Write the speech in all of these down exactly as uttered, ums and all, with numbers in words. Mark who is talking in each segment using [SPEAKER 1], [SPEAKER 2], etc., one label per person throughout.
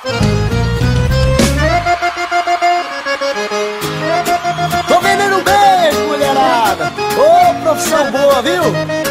[SPEAKER 1] Tô vendendo um beijo, mulherada. Ô, profissão boa, viu?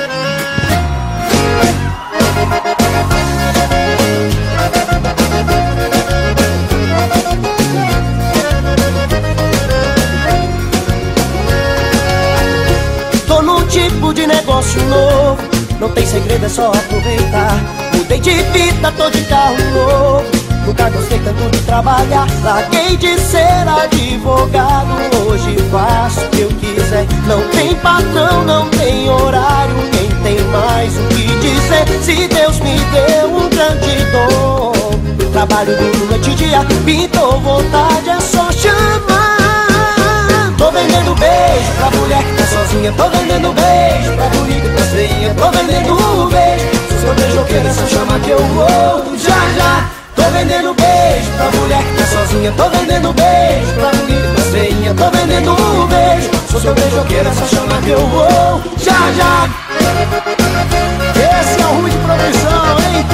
[SPEAKER 1] Tô num tipo de negócio novo, não tem segredo, é só aproveitar. Mudei de vida, tô de carro novo, nunca gostei tanto de trabalhar. Larguei de ser advogado, hoje faço o que eu quiser. Não tem patrão, não tem horário, nem tem mais o que dizer. Se Deus me deu um grande dom, trabalho duro noite e dia, pintou vontade, é só chamar. Tô vendendo beijo pra mulher que tá sozinha, tô vendendo beijo pra bonita e pra feinha, tô vendendo beijo. Se o seu beijoqueiro é só chamar que eu vou já já. Tô vendendo beijo pra mulher que tá sozinha, tô vendendo beijo pra bonita e pra feinha, tô vendendo beijo. Se o seu beijoqueiro é só chamar que eu vou já já. Esse é o ruim de produção, hein?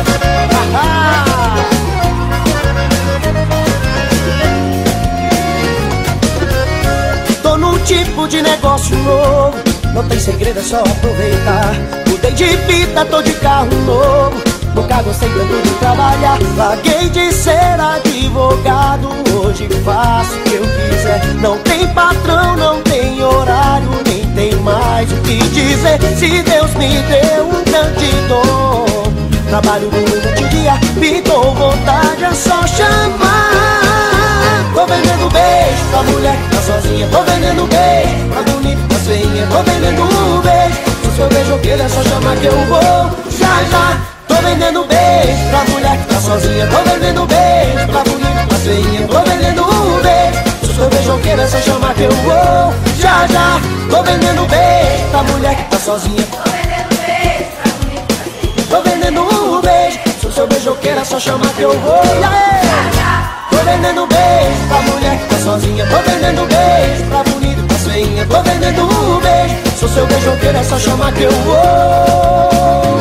[SPEAKER 1] Tô num tipo de negócio novo, não tem segredo, é só aproveitar. Mudei de vida, tô de carro novo, nunca gostei tanto de trabalhar. Larguei de ser advogado, hoje faço o que eu quiser. Não tem patrão, não tem horário, nem tem mais o que dizer. Se Deus me deu um grande dom, trabalho duro noite e dia, pintou vontade, é só chamar. Tô vendendo beijo pra mulher que tá sozinha, tô vendendo beijo pra bonita e pra feinha, tô vendendo beijo. Se o seu beijoqueiro é só chamar que eu vou já já. Tô vendendo beijo pra mulher que tá sozinha, tô vendendo beijo pra bonita e pra feinha, tô vendendo beijo. Se o seu beijoqueiro é só chamar que eu vou já já. Tô vendendo beijo pra mulher que tá sozinha, tô vendendo beijo pra bonita e pra feinha, tô vendendo beijo. Se o seu beijoqueiro é só chamar que eu vou já já. Tô vendendo beijo pra mulher que tá sozinha, tô vendendo beijo pra bonita e pra feinha, tô vendendo beijo. Se o seu beijoqueiro é só chamar que eu vou.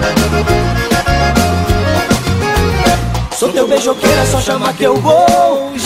[SPEAKER 1] Sou teu beijoqueiro, é só chamar que eu vou